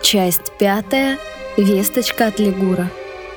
Часть 5. Весточка от Лигура.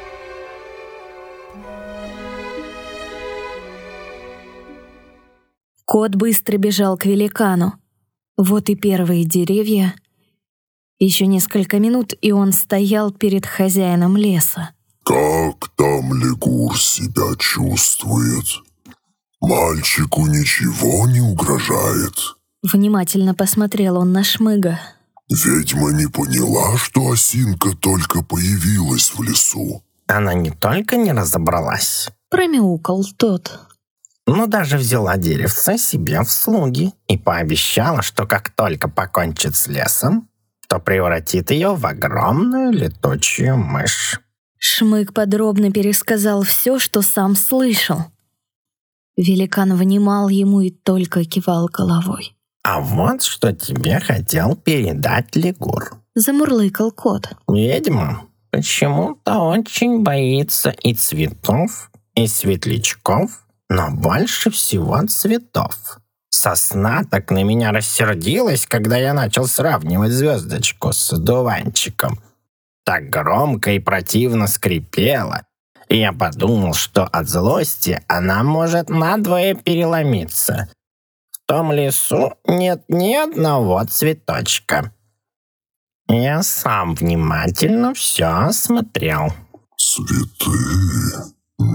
Кот быстро бежал к великану. Вот и первые деревья. Еще несколько минут, и он стоял перед хозяином леса. «Как там Лигур себя чувствует? Мальчику ничего не угрожает?» Внимательно посмотрел он на Шмыга. «Ведьма не поняла, что осинка только появилась в лесу?» Она не только не разобралась, Промяукал тот. но даже взяла деревце себе в слуги и пообещала, что как только покончит с лесом, то превратит ее в огромную летучую мышь. Шмык подробно пересказал все, что сам слышал. Великан внимал ему и только кивал головой. А вот что тебе хотел передать Лигур. Замурлыкал кот. Ведьма почему-то очень боится и цветов, и светлячков, но больше всего цветов. Сосна так на меня рассердилась, когда я начал сравнивать звездочку с одуванчиком. Так громко и противно скрипела, и я подумал, что от злости она может надвое переломиться. В том лесу нет ни одного цветочка. Я сам внимательно все осмотрел. «Цветы?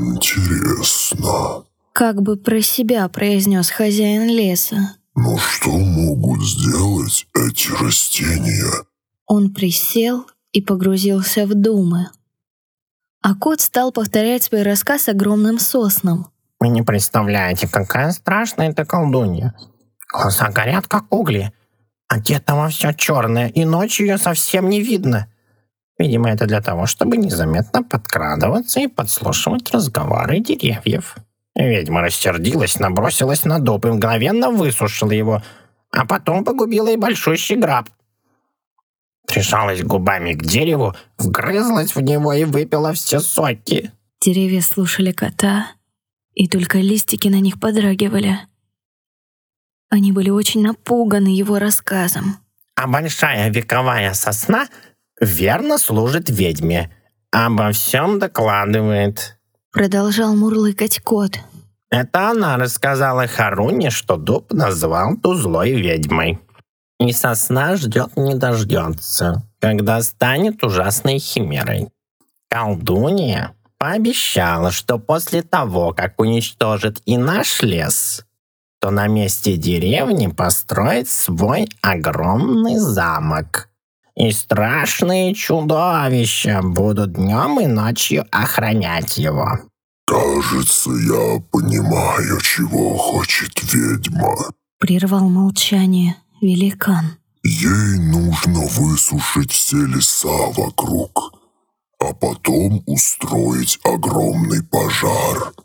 Интересно. Как бы про себя произнес хозяин леса. Но что могут сделать эти растения?» Он присел и погрузился в думы. А кот стал повторять свой рассказ огромным соснам. Вы не представляете, какая страшная эта колдунья. Глаза горят, как угли. Одета во все черное, и ночью ее совсем не видно. Видимо, это для того, чтобы незаметно подкрадываться и подслушивать разговоры деревьев. Ведьма рассердилась, набросилась на дуб и мгновенно высушила его, а потом погубила и большущий граб. Прижалась губами к дереву, вгрызлась в него и выпила все соки. Деревья слушали кота, и только листики на них подрагивали. Они были очень напуганы его рассказом. А большая вековая сосна верно служит ведьме, обо всем докладывает. Продолжал мурлыкать кот. Это она рассказала Харуне, что дуб назвал ту злой ведьмой. И сосна ждет не дождется, когда станет ужасной химерой. Колдунья пообещала, что после того, как уничтожит и наш лес, то на месте деревни построит свой огромный замок. И страшные чудовища будут днем и ночью охранять его. «Кажется, я понимаю, чего хочет ведьма». Прервал молчание великан. Ей нужно высушить все леса вокруг, а потом устроить огромный пожар.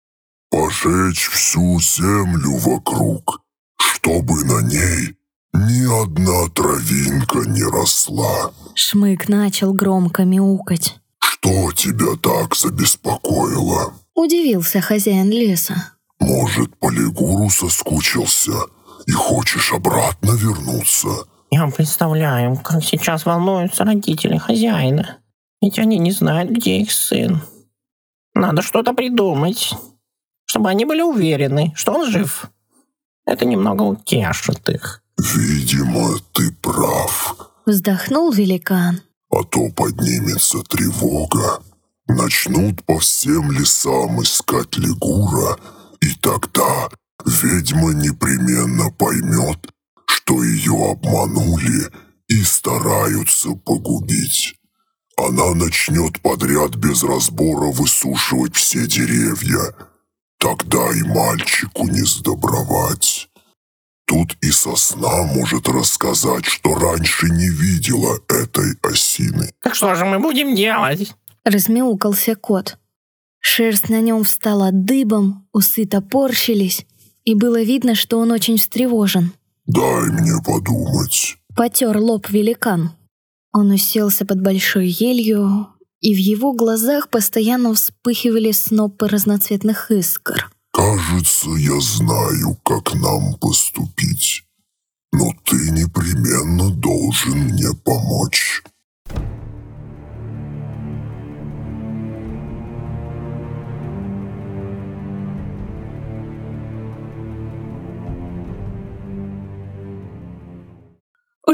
Пожечь всю землю вокруг, чтобы на ней ни одна травинка не росла. Шмык начал громко мяукать. «Что тебя так забеспокоило?» Удивился хозяин леса. «Может, по Лигуру соскучился и хочешь обратно вернуться?» Я представляю, как сейчас волнуются родители хозяина. Ведь они не знают, где их сын. Надо что-то придумать, чтобы они были уверены, что он жив. Это немного утешит их. «Видимо, ты прав. Вздохнул великан. А то поднимется тревога. Начнут по всем лесам искать Лигура, и тогда ведьма непременно поймет, что ее обманули и стараются погубить. Она начнет подряд без разбора высушивать все деревья. Тогда и мальчику не сдобровать. Тут и сосна может рассказать, что раньше не видела этой осины». Так что же мы будем делать? Размяукался кот. Шерсть на нем встала дыбом, усы топорщились, и было видно, что он очень встревожен. «Дай мне подумать». Потер лоб великан. Он уселся под большой елью, и в его глазах постоянно вспыхивали снопы разноцветных искр. «Кажется, я знаю, как нам поступить. Но ты непременно должен мне помочь».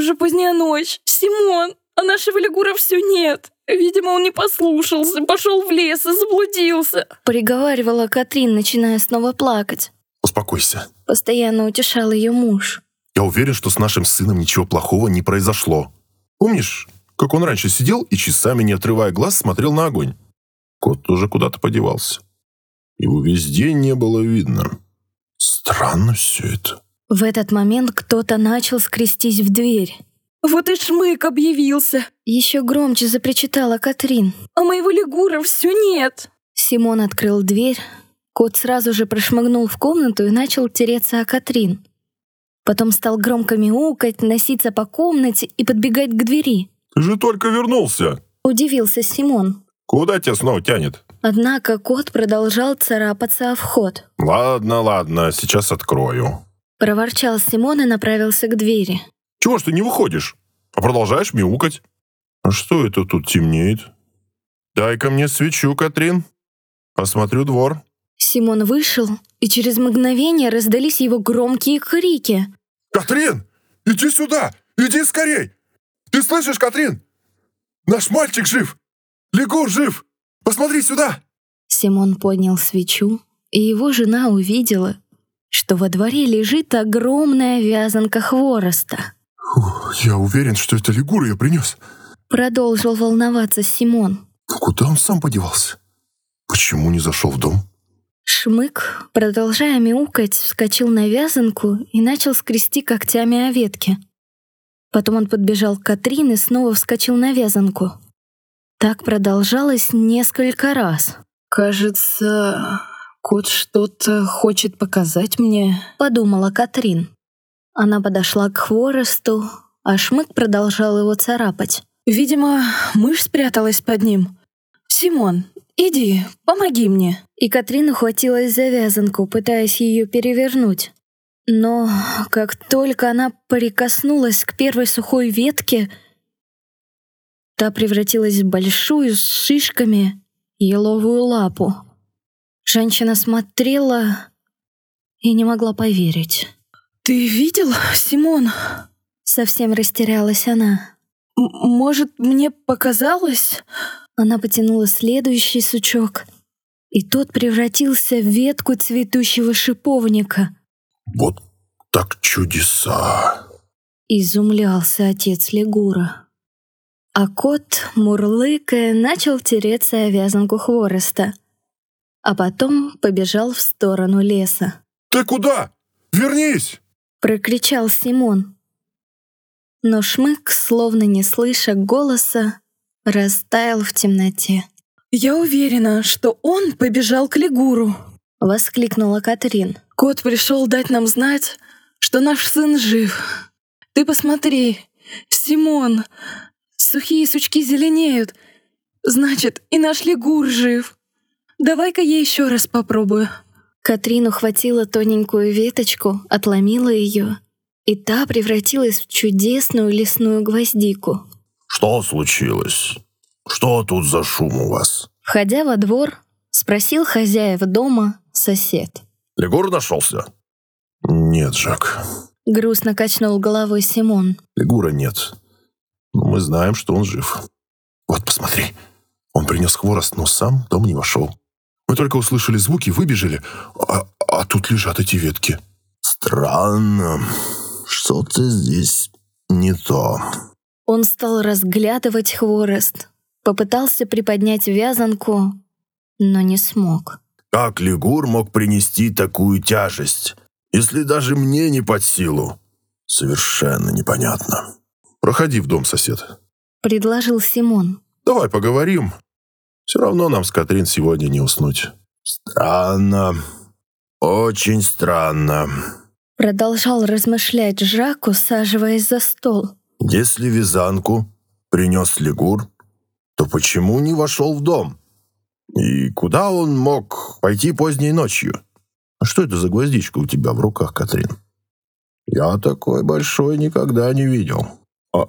Уже поздняя ночь. Симон, а нашего Лигура все нет. Видимо, он не послушался, пошел в лес и заблудился. Приговаривала Катрин, начиная снова плакать. Успокойся. Постоянно утешал ее муж. Я уверен, что с нашим сыном ничего плохого не произошло. Помнишь, как он раньше сидел и часами, не отрывая глаз, смотрел на огонь? Кот тоже куда-то подевался. Его везде не было видно. Странно все это. В этот момент кто-то начал скрестись в дверь. Вот и Шмык объявился. Еще громче запричитала Катрин. А моего Лигура все нет. Симон открыл дверь. Кот сразу же прошмыгнул в комнату и начал тереться о Катрин. Потом стал громко мяукать, носиться по комнате и подбегать к двери. Ты же только вернулся. Удивился Симон. Куда тебя снова тянет? Однако кот продолжал царапаться о вход. Ладно, сейчас открою. Проворчал Симон и направился к двери. Чего ж ты не выходишь, а продолжаешь мяукать? А что это тут темнеет? Дай-ка мне свечу, Катрин. Посмотрю двор. Симон вышел, и через мгновение раздались его громкие крики. Катрин, иди сюда! Иди скорей! Ты слышишь, Катрин? Наш мальчик жив! Лигур жив! Посмотри сюда!» Симон поднял свечу, и его жена увидела, что во дворе лежит огромная вязанка хвороста. «Я уверен, что это Лигур ее принес», — продолжил волноваться Симон. «Но куда он сам подевался? Почему не зашел в дом?» Шмык, продолжая мяукать, вскочил на вязанку и начал скрести когтями о ветки. Потом он подбежал к Катрин и снова вскочил на вязанку. Так продолжалось несколько раз. «Кажется, кот что-то хочет показать мне», — подумала Катрин. Она подошла к хворосту, а Шмык продолжал его царапать. «Видимо, мышь спряталась под ним. Симон, иди, помоги мне». И Катрин ухватилась за вязанку, пытаясь ее перевернуть. Но как только она прикоснулась к первой сухой ветке, та превратилась в большую с шишками еловую лапу. Женщина смотрела и не могла поверить. «Ты видел, Симон?» Совсем растерялась она. «Может, мне показалось?» Она потянула следующий сучок, и тот превратился в ветку цветущего шиповника. «Вот так чудеса!» — изумлялся отец Лигура. А кот, мурлыкая, начал тереться о вязанку хвороста, а потом побежал в сторону леса. «Ты куда? Вернись!» — прокричал Симон. Но Шмык, словно не слыша голоса, растаял в темноте. «Я уверена, что он побежал к Лигуру», — воскликнула Катрин. «Кот пришел дать нам знать, что наш сын жив. Ты посмотри, Симон, сухие сучки зеленеют. Значит, и наш Лигур жив. Давай-ка я еще раз попробую». Катрин ухватила тоненькую веточку, отломила ее, и та превратилась в чудесную лесную гвоздику. «Что случилось? Что тут за шум у вас?» Входя во двор, спросил хозяев дома сосед. «Лигур нашелся?» «Нет, Жак». Грустно качнул головой Симон. «Лигура нет. Но мы знаем, что он жив. Вот, посмотри. Он принес хворост, но сам в дом не вошел. Мы только услышали звуки, выбежали, а тут лежат эти ветки». «Странно. Что-то здесь не то». Он стал разглядывать хворост, попытался приподнять вязанку, но не смог. «Как Лигур мог принести такую тяжесть, если даже мне не под силу? Совершенно непонятно. Проходи в дом, сосед», — предложил Симон. «Давай поговорим. Все равно нам с Катрин сегодня не уснуть». «Странно. Очень странно», — продолжал размышлять Жак, усаживаясь за стол. «Если вязанку принес Лигур, то почему не вошел в дом? И куда он мог пойти поздней ночью? А что это за гвоздичка у тебя в руках, Катрин? Я такой большой никогда не видел». «А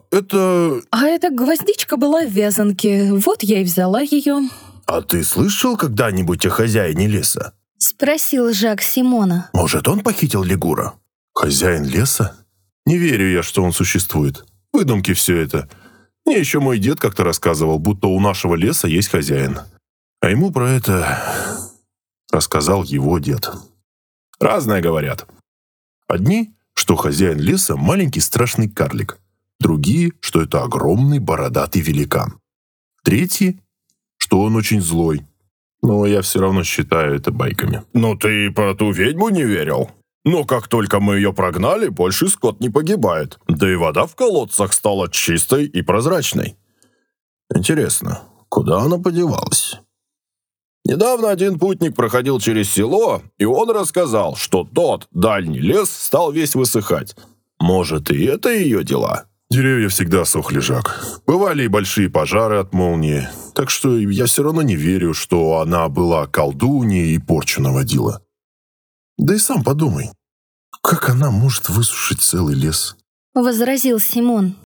эта гвоздичка была в вязанке, вот я и взяла ее». «А ты слышал когда-нибудь о хозяине леса?» — спросил Жак Симона. «Может, он похитил Лигура?» «Хозяин леса? Не верю я, что он существует. Выдумки все это. Мне еще мой дед как-то рассказывал, будто у нашего леса есть хозяин. А ему про это рассказал его дед. Разное говорят. Одни, что хозяин леса маленький страшный карлик. Другие, что это огромный бородатый великан. Третьи, что он очень злой. Но я все равно считаю это байками. «Ну ты про ту ведьму не верил? Но как только мы ее прогнали, больше скот не погибает. Да и вода в колодцах стала чистой и прозрачной. Интересно, куда она подевалась?» Недавно один путник проходил через село, и он рассказал, что тот дальний лес стал весь высыхать. Может, и это ее дела? Деревья всегда сохли, Жак. Бывали и большие пожары от молнии. Так что я все равно не верю, что она была колдуньей и порчу наводила. Да и сам подумай, как она может высушить целый лес? — возразил Симон.